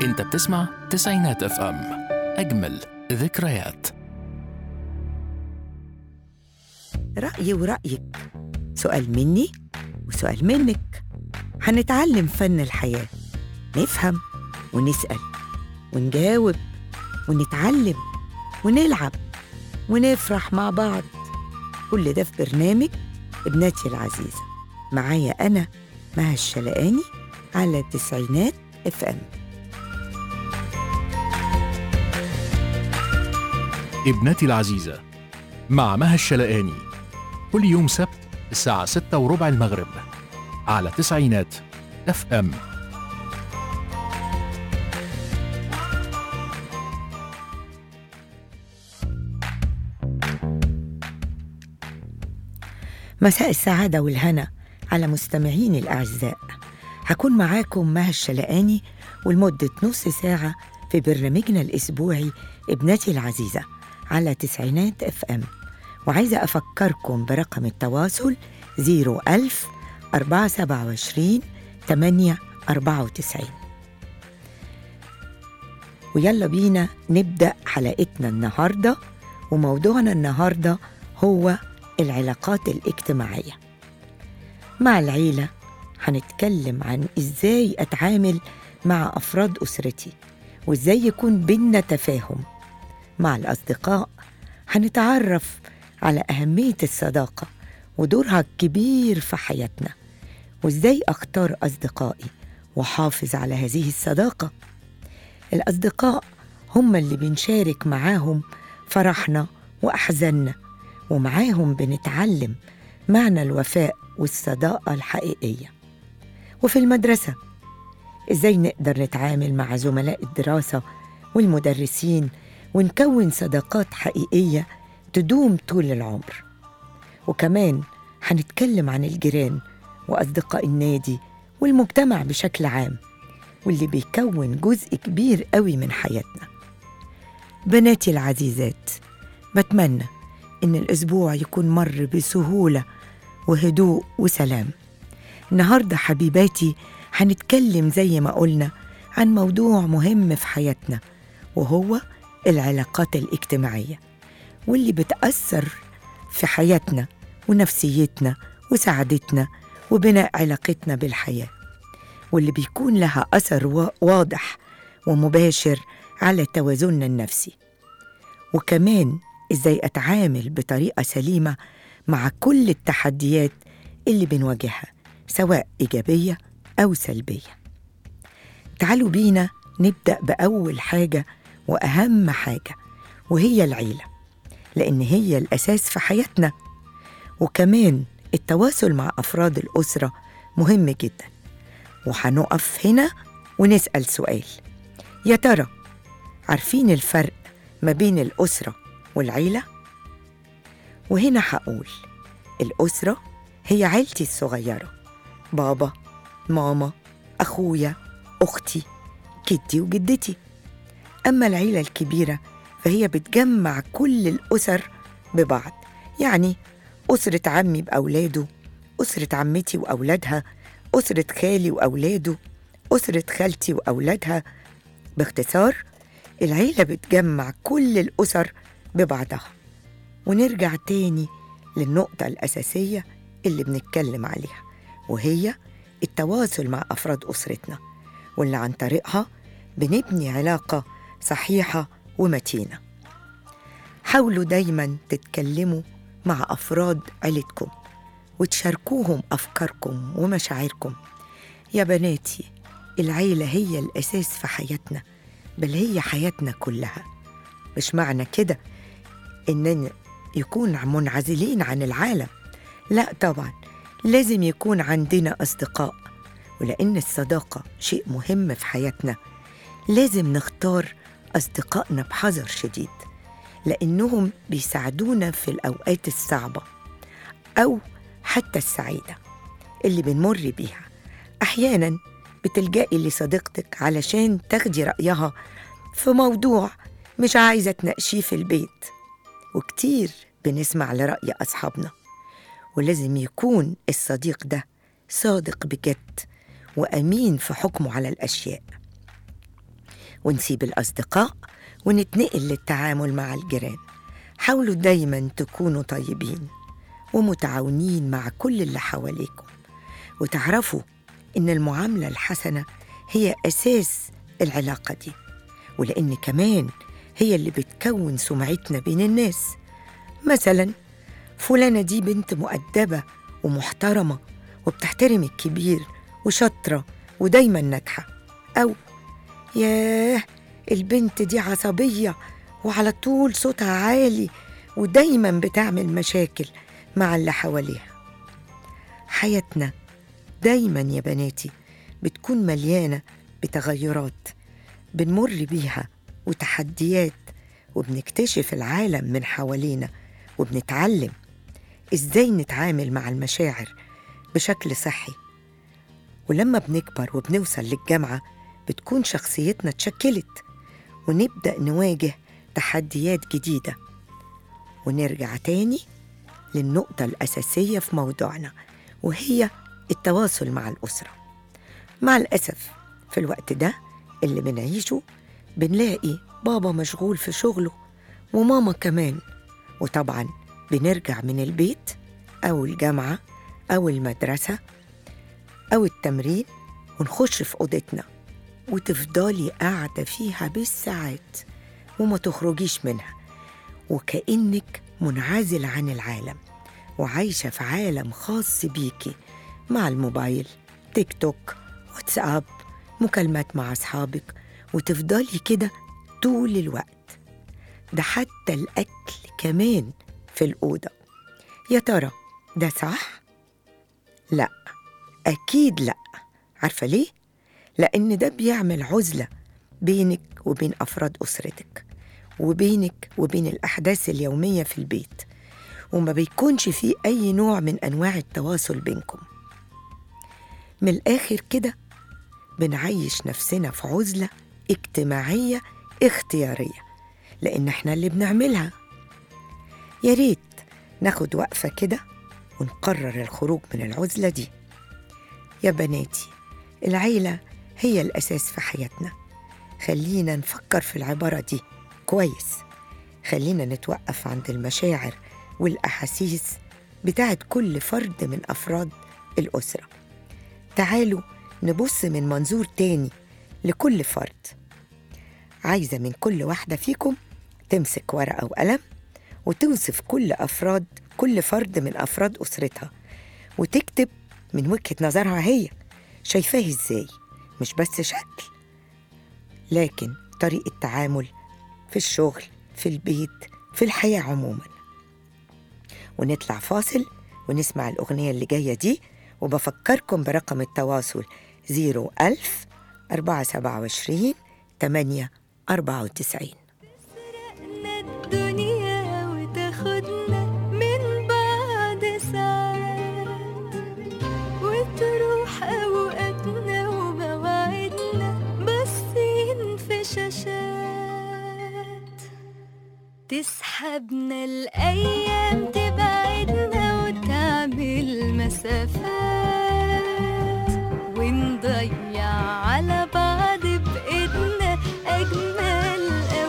انت بتسمع تسعينات اف ام، اجمل ذكريات. رأيي ورأيك، سؤال مني وسؤال منك. هنتعلم فن الحياة، نفهم ونسأل ونجاوب ونتعلم ونلعب ونفرح مع بعض. كل ده في برنامج ابنتي العزيزة، معايا أنا مها الشلقاني على تسعينات اف ام. ابنتي العزيزة مع مها الشلقاني، كل يوم سبت الساعة 6:15 المغرب على تسعينات اف ام. مساء السعادة والهنا على مستمعيني الأعزاء. هكون معاكم مها الشلقاني ولمدة نص ساعة في برنامجنا الأسبوعي ابنتي العزيزة على تسعينات اف ام. وعايزة أفكركم برقم التواصل 01000 427 894. ويلا بينا نبدأ حلقتنا النهاردة، وموضوعنا النهاردة هو العلاقات الاجتماعية. مع العيلة هنتكلم عن إزاي أتعامل مع أفراد أسرتي وإزاي يكون بينا تفاهم. مع الأصدقاء هنتعرف على أهمية الصداقة ودورها الكبير في حياتنا، وإزاي أختار أصدقائي وحافظ على هذه الصداقة. الأصدقاء هم اللي بنشارك معاهم فرحنا وأحزاننا، ومعاهم بنتعلم معنى الوفاء والصداقة الحقيقية. وفي المدرسة إزاي نقدر نتعامل مع زملاء الدراسة والمدرسين ونكون صداقات حقيقية تدوم طول العمر. وكمان هنتكلم عن الجيران وأصدقاء النادي والمجتمع بشكل عام، واللي بيكون جزء كبير قوي من حياتنا. بناتي العزيزات، بتمنى إن الأسبوع يكون مر بسهولة وهدوء وسلام. النهاردة حبيباتي هنتكلم زي ما قلنا عن موضوع مهم في حياتنا، وهو العلاقات الاجتماعية، واللي بتأثر في حياتنا ونفسيتنا وسعادتنا وبناء علاقتنا بالحياة، واللي بيكون لها أثر واضح ومباشر على توازننا النفسي. وكمان إزاي أتعامل بطريقة سليمة مع كل التحديات اللي بنواجهها، سواء إيجابية أو سلبية. تعالوا بينا نبدأ بأول حاجة وأهم حاجة، وهي العيلة، لأن هي الأساس في حياتنا. وكمان التواصل مع أفراد الأسرة مهم جدا. وهنقف هنا ونسأل سؤال: يا ترى عارفين الفرق ما بين الأسرة والعيلة؟ وهنا هقول الأسرة هي عيلتي الصغيرة، بابا، ماما، أخويا، أختي، جدي وجدتي. أما العيلة الكبيرة فهي بتجمع كل الأسر ببعض، يعني أسرة عمي بأولاده، أسرة عمتي وأولادها، أسرة خالي وأولاده، أسرة خالتي وأولادها. باختصار العيلة بتجمع كل الأسر ببعضها. ونرجع تاني للنقطة الأساسية اللي بنتكلم عليها، وهي التواصل مع أفراد أسرتنا، واللي عن طريقها بنبني علاقة صحيحة ومتينة. حاولوا دايما تتكلموا مع أفراد عيلتكم وتشاركوهم أفكاركم ومشاعركم. يا بناتي، العيلة هي الأساس في حياتنا، بل هي حياتنا كلها. مش معنى كده إننا يكون منعزلين عن العالم، لا طبعا، لازم يكون عندنا أصدقاء. ولأن الصداقة شيء مهم في حياتنا، لازم نختار أصدقائنا بحذر شديد، لأنهم بيساعدونا في الأوقات الصعبة أو حتى السعيدة اللي بنمر بيها. أحيانا بتلجئي لصديقتك علشان تاخدي رأيها في موضوع مش عايزة تناقشيه في البيت، وكتير بنسمع لرأي أصحابنا. ولازم يكون الصديق ده صادق بجد وأمين في حكمه على الأشياء. ونسيب الأصدقاء ونتنقل للتعامل مع الجيران. حاولوا دايما تكونوا طيبين ومتعاونين مع كل اللي حواليكم، وتعرفوا إن المعاملة الحسنة هي أساس العلاقة دي، ولأن كمان هي اللي بتكون سمعتنا بين الناس. مثلا فلانة دي بنت مؤدبة ومحترمة وبتحترم الكبير وشاطرة ودايما ناجحة، أو ياه البنت دي عصبية وعلى طول صوتها عالي ودايما بتعمل مشاكل مع اللي حواليها. حياتنا دايما يا بناتي بتكون مليانة بتغيرات بنمر بيها وتحديات، وبنكتشف العالم من حوالينا وبنتعلم إزاي نتعامل مع المشاعر بشكل صحي. ولما بنكبر وبنوصل للجامعة بتكون شخصيتنا اتشكلت، ونبدأ نواجه تحديات جديدة، ونرجع تاني للنقطة الأساسية في موضوعنا، وهي التواصل مع الأسرة. مع الأسف في الوقت ده اللي بنعيشه بنلاقي بابا مشغول في شغله وماما كمان، وطبعا بنرجع من البيت أو الجامعة أو المدرسة أو التمرين ونخش في أوضتنا وتفضلي قاعدة فيها بالساعات وما تخرجيش منها، وكأنك منعزل عن العالم وعايشة في عالم خاص بيكي مع الموبايل، تيك توك، واتساب، مكالمات مع أصحابك، وتفضلي كده طول الوقت. ده حتى الأكل كمان في الأوضة. يا ترى ده صح؟ لا، أكيد لا. عارفة ليه؟ لأن ده بيعمل عزلة بينك وبين أفراد أسرتك، وبينك وبين الأحداث اليومية في البيت، وما بيكونش فيه أي نوع من أنواع التواصل بينكم. من الآخر كده بنعيش نفسنا في عزلة اجتماعية اختيارية، لأن احنا اللي بنعملها. يا ريت ناخد وقفة كده ونقرر الخروج من العزلة دي. يا بناتي العيلة هي الأساس في حياتنا. خلينا نفكر في العبارة دي كويس. خلينا نتوقف عند المشاعر والأحاسيس بتاعت كل فرد من أفراد الأسرة. تعالوا نبص من منظور تاني لكل فرد. عايزة من كل واحدة فيكم تمسك ورقة وقلم وتوصف كل فرد من أفراد أسرتها، وتكتب من وجهة نظرها هي شايفاه إزاي، مش بس شكل لكن طريقة تعامل في الشغل، في البيت، في الحياة عموما. ونطلع فاصل ونسمع الأغنية اللي جاية دي، وبفكركم برقم التواصل 01000 427 894. تسرقنا الدنيا وتاخدنا من بعد ساعات، وتروح أوقاتنا ومواعيدنا باصين في شاشات، تسحبنا الأيام تبعدنا وتعمل مسافات، ونضيع على بعض بإيدنا أجمل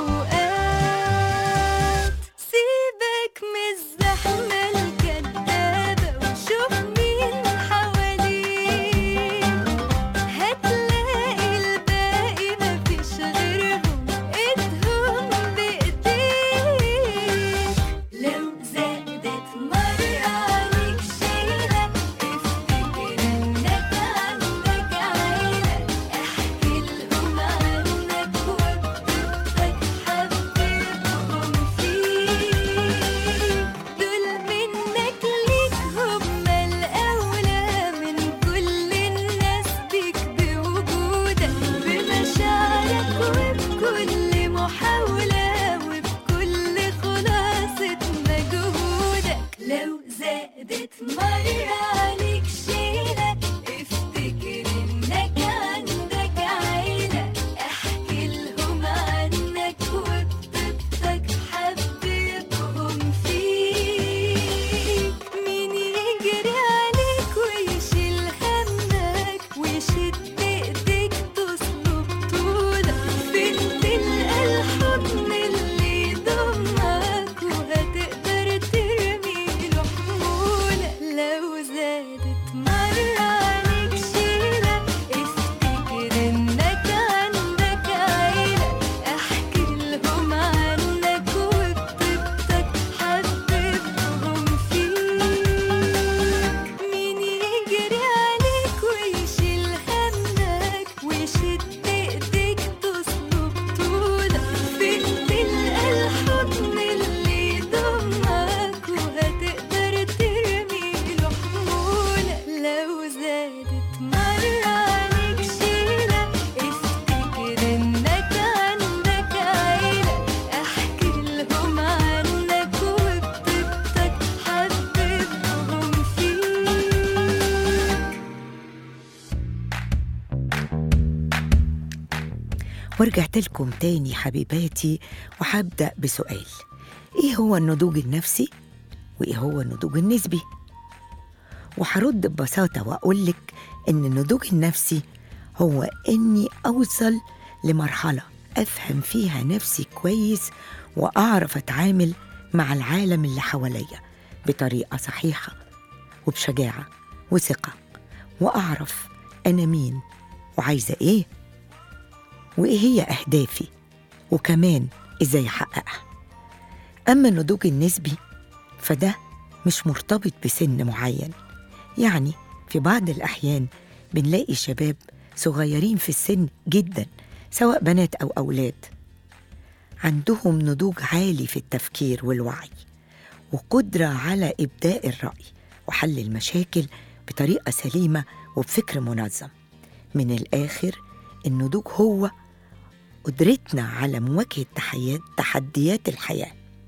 أوقات. سيبك من الزحمة الكدابة وشوف مين حواليك، هتلاقي الباقي مفيش غيرهم إيدهم بإيديك. لو زادت مرة عليك شيلة افتكر إنك عندك عيلة، احكي ورجعت لكم تاني حبيباتي، وهبدأ بسؤال: إيه هو النضوج النفسي؟ وإيه هو النضوج النسبي؟ وهرد ببساطة وأقولك إن النضوج النفسي هو إني أوصل لمرحلة أفهم فيها نفسي كويس، وأعرف أتعامل مع العالم اللي حواليا بطريقة صحيحة وبشجاعة وثقة، وأعرف أنا مين وعايزة إيه وإيه هي أهدافي، وكمان إزاي أحققها. أما النضوج النسبي فده مش مرتبط بسن معين، يعني في بعض الأحيان بنلاقي شباب صغيرين في السن جدا، سواء بنات أو أولاد، عندهم نضوج عالي في التفكير والوعي، وقدرة على إبداء الرأي وحل المشاكل بطريقة سليمة وبفكر منظم. من الآخر، النضوج هو قدرتنا على مواجهة تحديات الحياة.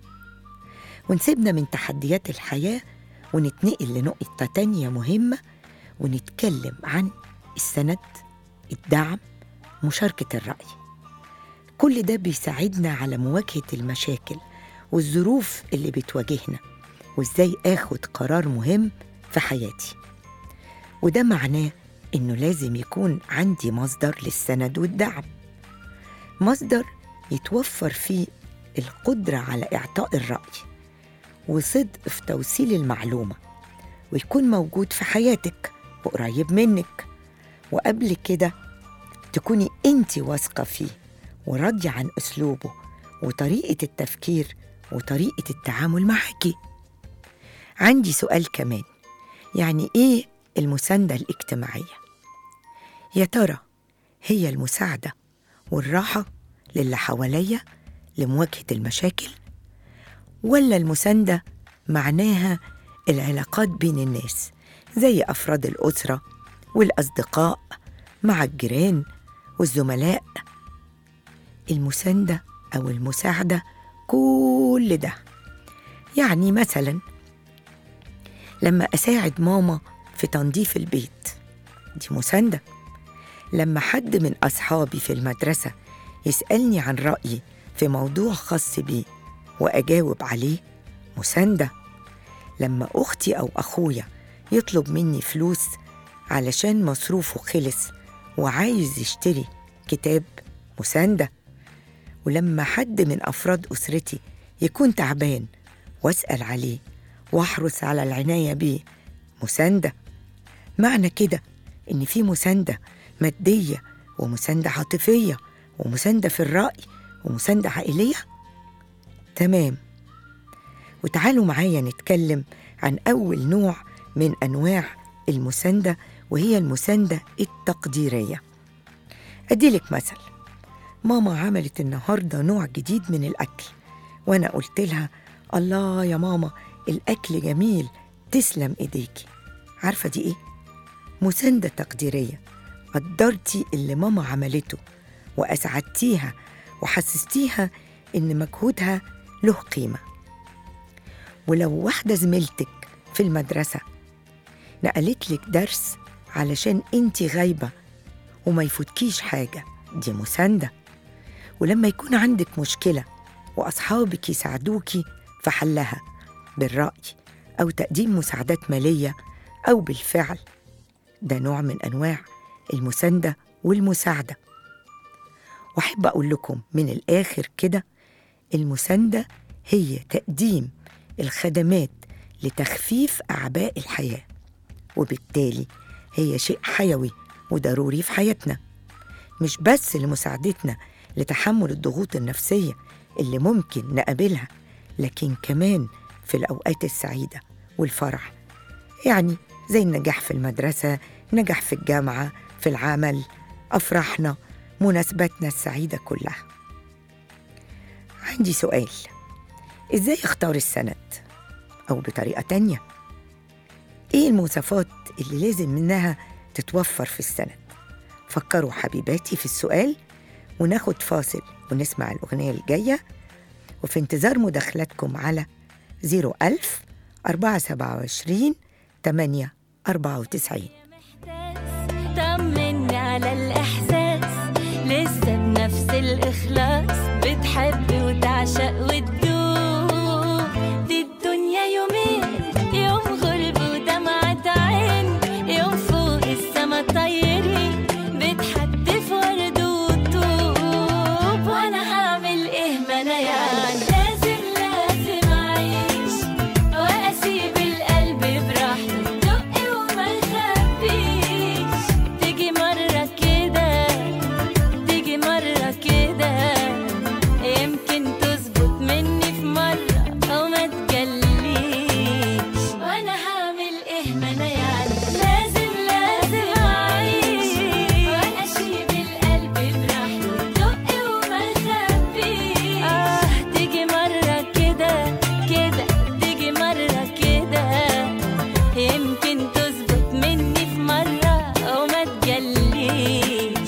ونسيبنا من تحديات الحياة ونتنقل لنقطة تانية مهمة، ونتكلم عن السند، الدعم، مشاركة الرأي. كل ده بيساعدنا على مواجهة المشاكل والظروف اللي بتواجهنا، وإزاي آخد قرار مهم في حياتي. وده معناه إنه لازم يكون عندي مصدر للسند والدعم، مصدر يتوفر فيه القدرة على إعطاء الرأي وصدق في توصيل المعلومة، ويكون موجود في حياتك وقريب منك، وقبل كده تكوني أنت واثقة فيه وراضية عن أسلوبه وطريقة التفكير وطريقة التعامل معاكي. عندي سؤال كمان: يعني إيه المساندة الاجتماعية؟ يا ترى هي المساعدة والراحة للي حواليا لمواجهة المشاكل، ولا المساندة معناها العلاقات بين الناس زي أفراد الأسرة والأصدقاء مع الجيران والزملاء؟ المساندة أو المساعدة كل ده، يعني مثلا لما أساعد ماما في تنظيف البيت، دي مساندة. لما حد من أصحابي في المدرسة يسألني عن رأيي في موضوع خاص بيه وأجاوب عليه، مساندة. لما أختي أو أخويا يطلب مني فلوس علشان مصروفه خلص وعايز يشتري كتاب، مساندة. ولما حد من أفراد أسرتي يكون تعبان وأسأل عليه وأحرص على العناية بيه، مساندة. معنى كده إن في مساندة مادية ومساندة عاطفية ومساندة في الرأي ومساندة عائلية. تمام. وتعالوا معايا نتكلم عن أول نوع من أنواع المساندة، وهي المساندة التقديرية. أديلك مثل: ماما عملت النهاردة نوع جديد من الأكل، وأنا قلت لها: الله يا ماما، الأكل جميل، تسلم إيديكي. عارفة دي إيه؟ مساندة تقديرية. قدرتي اللي ماما عملته وأسعدتيها وحسستيها إن مجهودها له قيمة. ولو واحدة زميلتك في المدرسة نقلت لك درس علشان انتي غايبة وما يفوتكيش حاجة، دي مساندة. ولما يكون عندك مشكلة وأصحابك يساعدوكي في حلها بالرأي أو تقديم مساعدات مالية أو بالفعل، ده نوع من أنواع المساندة والمساعدة. وأحب أقول لكم من الآخر كده، المساندة هي تقديم الخدمات لتخفيف أعباء الحياة، وبالتالي هي شيء حيوي وضروري في حياتنا، مش بس لمساعدتنا لتحمل الضغوط النفسية اللي ممكن نقابلها، لكن كمان في الأوقات السعيدة والفرح، يعني زي النجاح في المدرسة، نجاح في الجامعة، في العمل، أفراحنا، مناسباتنا السعيدة كلها. عندي سؤال: إزاي أختار السند؟ أو بطريقة تانية، إيه المواصفات اللي لازم منها تتوفر في السند؟ فكروا حبيباتي في السؤال، وناخد فاصل ونسمع الأغنية الجاية، وفي انتظار مداخلاتكم على 01000 427 894. طمني على الإحساس، لسه بنفس الإخلاص بتحب وتعشق وتدوب. دي الدنيا يومين، يوم غرب ودمعة عين، يوم فوق السما طايرين بتحدف ورد وطوب. وانا هعمل ايه ما انا يعني لازم اعيش واسيب القلب براحته دق وما يخبيش. تيجي مرة كده تيجي مرة كده يمكن تظبط مني في مرة او ما تجليش. وانا هعمل ايه ما انا يعني لازم اعيش واسيب القلب براحته دق وما يخبيش. تيجي مرة كده تيجي مرة كده يمكن تظبط مني في مرة او ما تجليش.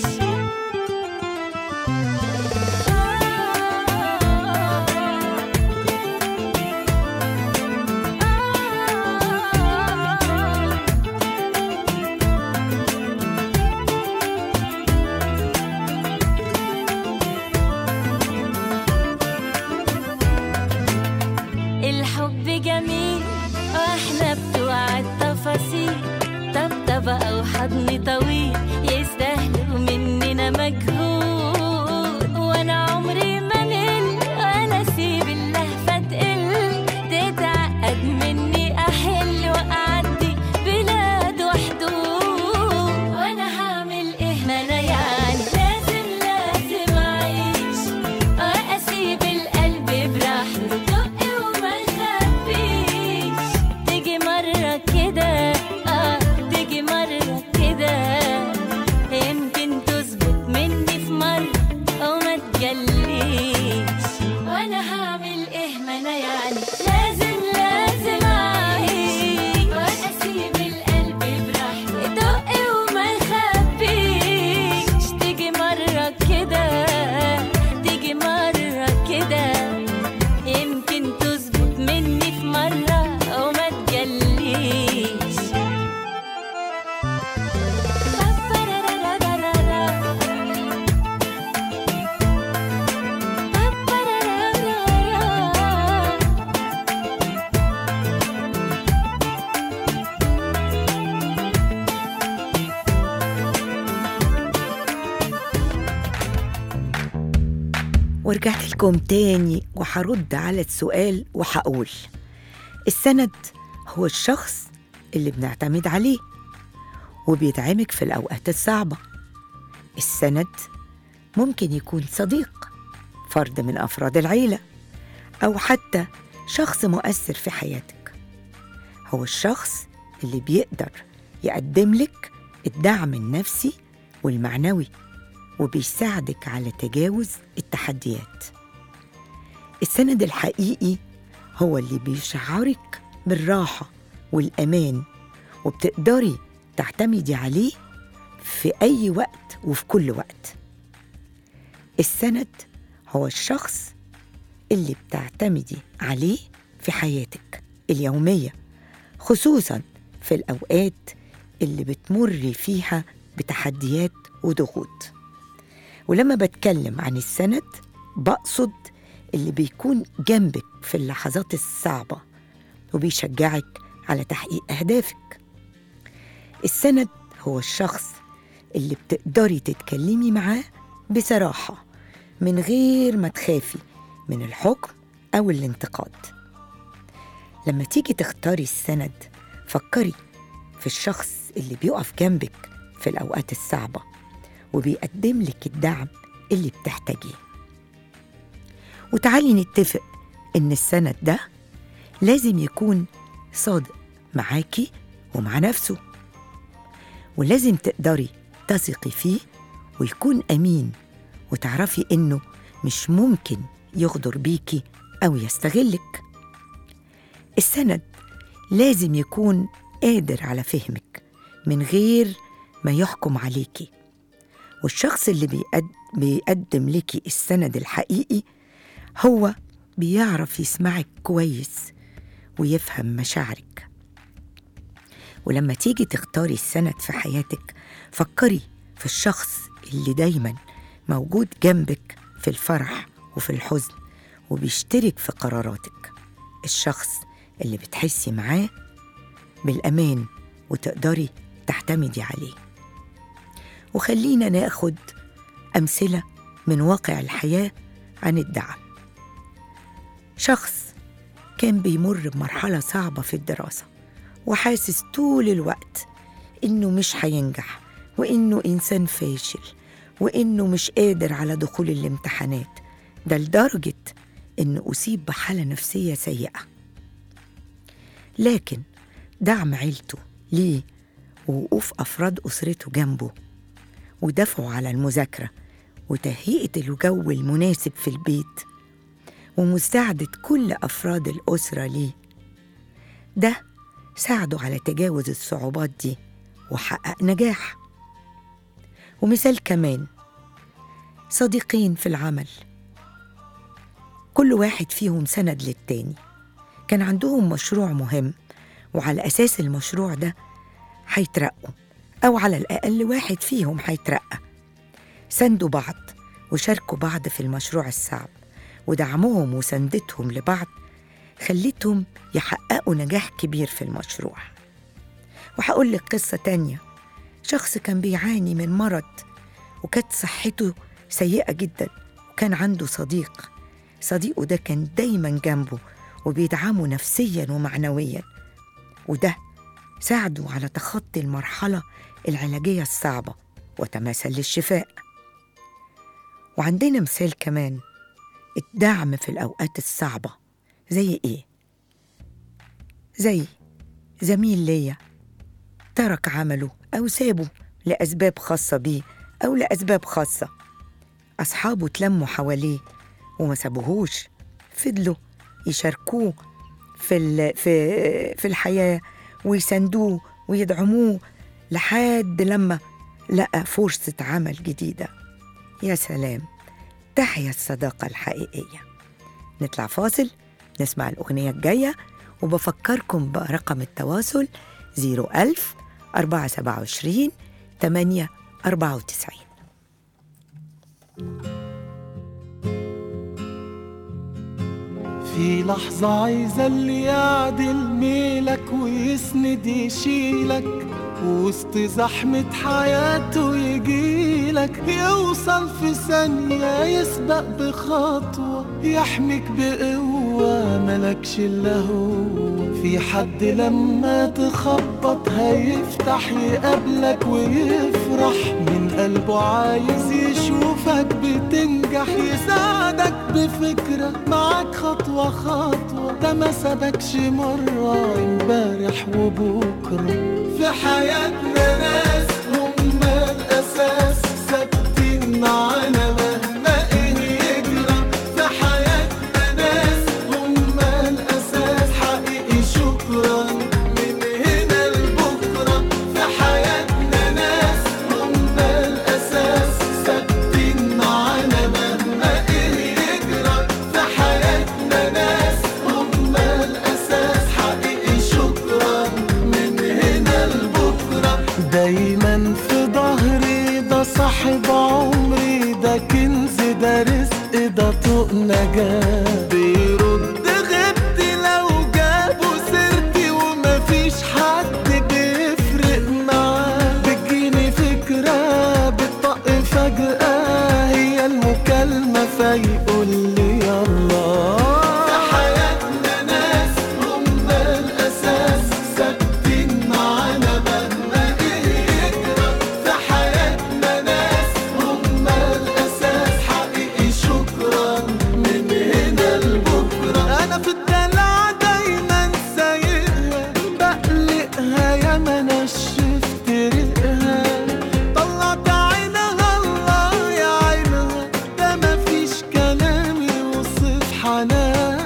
الحب جميل واحنا بتوع التفاصيل، طبطبة او حضن طويل يستاهلوا مننا مجهود. وانا عمري ما مل ولا اسيب اللهفة تقل، تتعقد مني احل واعدي بلاد وحدود. وانا هعمل ايه ما انا يعني لازم اعيش واسيب القلب براحته دق وما يخبيش. تيجي مرة كده تيجي مرة كده يمكن تظبط مني في مرة او ما تجليش. وانا هعمل ايه ما انا يعني لازم اعيش واسيب القلب براحته دق وما يخبيش. تيجي مرة كده تيجي مرة كده يمكن تظبط مني في مرة او ما تجليش. ورجعت لكم تاني وهرد على السؤال وهقول السند هو الشخص اللي بنعتمد عليه وبيدعمك في الأوقات الصعبة. السند ممكن يكون صديق، فرد من أفراد العيلة، أو حتى شخص مؤثر في حياتك. هو الشخص اللي بيقدر يقدم لك الدعم النفسي والمعنوي وبيساعدك على تجاوز التحديات. السند الحقيقي هو اللي بيشعرك بالراحة والأمان وبتقدري تعتمدي عليه في أي وقت وفي كل وقت. السند هو الشخص اللي بتعتمدي عليه في حياتك اليومية، خصوصاً في الأوقات اللي بتمر فيها بتحديات وضغوط. ولما بتكلم عن السند بقصد اللي بيكون جنبك في اللحظات الصعبة وبيشجعك على تحقيق أهدافك. السند هو الشخص اللي بتقدري تتكلمي معاه بصراحة من غير ما تخافي من الحكم أو الانتقاد. لما تيجي تختاري السند فكري في الشخص اللي بيقف جنبك في الأوقات الصعبة وبيقدم لك الدعم اللي بتحتاجيه. وتعالي نتفق إن السند ده لازم يكون صادق معاكي ومع نفسه، ولازم تقدري تثقي فيه ويكون أمين وتعرفي إنه مش ممكن يغدر بيكي أو يستغلك. السند لازم يكون قادر على فهمك من غير ما يحكم عليكي. والشخص اللي بيقدم لكي السند الحقيقي هو بيعرف يسمعك كويس ويفهم مشاعرك. ولما تيجي تختاري السند في حياتك فكري في الشخص اللي دايما موجود جنبك في في الفرح وفي الحزن، وبيشترك في قراراتك. الشخص اللي بتحسي معاه بالأمان وتقدري تعتمدي عليه. وخلينا ناخد أمثلة من واقع الحياة عن الدعم. شخص كان بيمر بمرحلة صعبة في الدراسة، وحاسس طول الوقت إنه مش هينجح، وإنه إنسان فاشل، وإنه مش قادر على دخول الامتحانات، ده لدرجة إنه أصيب بحالة نفسية سيئة. لكن دعم عيلته ليه ووقوف أفراد أسرته جنبه ودفعه على المذاكرة وتهيئة الجو المناسب في البيت ومساعدة كل أفراد الأسرة ليه، ده ساعده على تجاوز الصعوبات دي وحقق نجاح. ومثال كمان، صديقين في العمل، كل واحد فيهم سند للتاني، كان عندهم مشروع مهم، وعلى أساس المشروع ده هيترقوا، أو على الأقل واحد فيهم هيترقى. سندوا بعض وشاركوا بعض في المشروع الصعب، ودعمهم وسندتهم لبعض خلتهم يحققوا نجاح كبير في المشروع. وهقول لك قصة تانية، شخص كان بيعاني من مرض وكانت صحته سيئة جدا، وكان عنده صديقه ده كان دايما جنبه وبيدعمه نفسيا ومعنويا، وده ساعده على تخطي المرحلة العلاجية الصعبة وتماثل للشفاء. وعندنا مثال كمان، الدعم في الأوقات الصعبة، زي إيه؟ زي زميل ليا ترك عمله أو سابه لأسباب خاصة بيه أو لأسباب خاصة، أصحابه تلموا حواليه وما سابوهوش، فضلوا يشاركوه في الحياة ويساندوه ويدعموه لحد لما لقى فرصة عمل جديدة. يا سلام، تحيا الصداقة الحقيقية. نطلع فاصل نسمع الأغنية الجاية، وبفكركم برقم التواصل 01000 427 894. في لحظة عايزة اللي يعدل ميلك ويسند يشيلك وسط زحمة حياته، يجيلك يوصل في ثانية، يسبق بخطوة، يحميك بقوة ملكش إلا هو. في حد لما تخبط هيفتح يقابلك ويفرح، من قلبه عايز يشوفك بتنجح، يساعدك بفكرة معاك خطوة خطوة، ده ما سابكش مرة امبارح وبكرة. في حياتنا ناس هم الأساس، ثابتين معانا مهما إيه يجرى. في حياتنا ناس هم الأساس، حقيقي شكرا من هنا لبكرة. في حياتنا ناس هم الأساس، ثابتين معانا مهما إيه يجرى. في حياتنا ناس هم الأساس، حقيقي شكرا من هنا لبكرة. دايما في ظهري، ده صاحب عمري، ده كنز، ده رزق، ده طوق نجاة. بيرد غبتي لو جابوا سيرتي، ومفيش حد بيفرق معاه. بتجيني فكرة بتطق فجأة، هي المكالمة فيقول لي يلا. في حياتنا ناس هم الأساس، ثابتين معانا مهما إيه يجرى. في حياتنا ناس هم الأساس، حقيقي شكرا من هنا لبكرة. أنا في الدلع دايما سايقها، بقلقها يا ما نشفت ريقها، طلعت عينها الله يا عينها، ده مفيش كلام يوصف حنانها.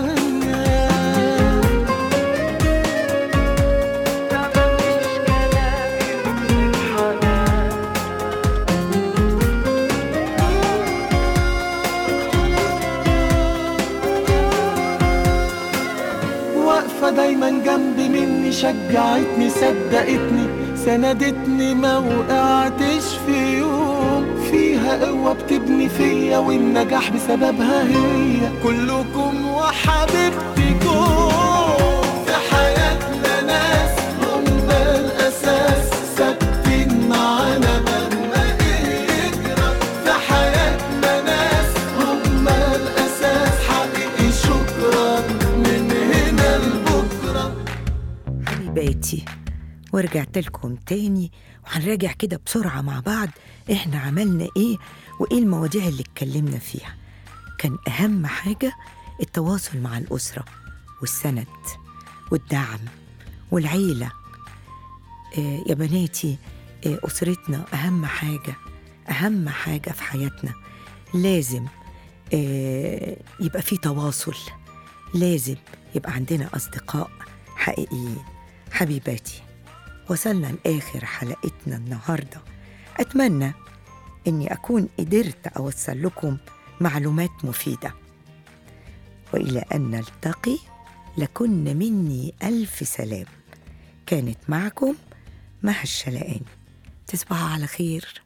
واقفة دايما جنبي مني، شجعتني صدقتني سندتني، ما وقعتش في يوم. فيها قوة جوا بتبني فيا، والنجاح بسببها هي. كلكم وحبيبتكم في حياتنا ناس هم الأساس، ثابتين معانا مهما يجرى. في حياتنا ناس هم الأساس، حقيقي شكرا من هنا لبكرة. حبيباتي، ورجعت لكم تاني وهنراجع كده بسرعة مع بعض إحنا عملنا إيه وإيه المواضيع اللي اتكلمنا فيها. كان أهم حاجة التواصل مع الأسرة والسند والدعم والعيلة. يا بناتي، أسرتنا أهم حاجة في حياتنا. لازم يبقى في تواصل، لازم يبقى عندنا أصدقاء حقيقيين. حبيباتي، وصلنا لآخر حلقتنا النهاردة. أتمنى أني أكون قدرت أوصل لكم معلومات مفيدة، وإلى أن نلتقي لكن مني ألف سلام. كانت معكم مها الشلقاني. تصبحوا على خير.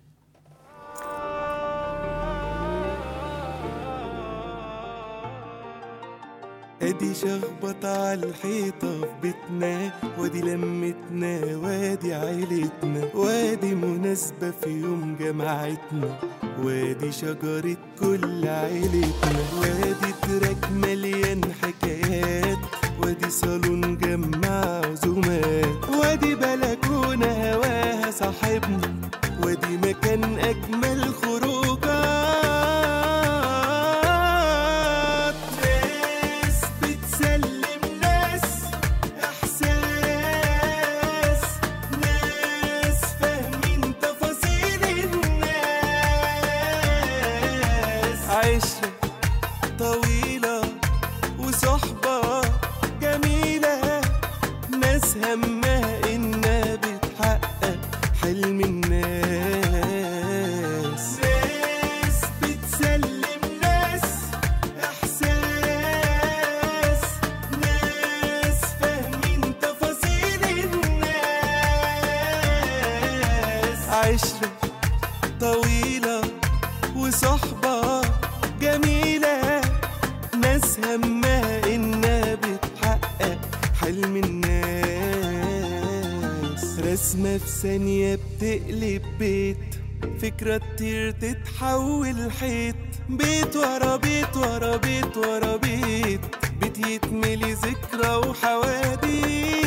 ادي شخبط على الحيطة في بيتنا، وادي لمتنا، وادي عيلتنا، وادي مناسبة في يوم جماعتنا، وادي شجرة كل عيلتنا، وادي تراك مليان حكايات، وادي صالون جمع عزومات، وادي بلكونة هواها صاحبنا، وادي مكان أجمل خروجات. عشرة طويلة وصحبة جميلة، ناس همها إنها بتحقق حلم الناس، ناس بتسلم ناس إحساس، ناس فاهمين تفاصيل الناس. عشرة طويلة وصحبة جميلة، ناس همها إنها بتحقق حلم الناس، رسمة في ثانية بتقلب بيت، فكرة تطير تتحول حيط، بيت ورا بيت ورا بيت ورا بيت، بيت يتملي ذكرى وحواديت.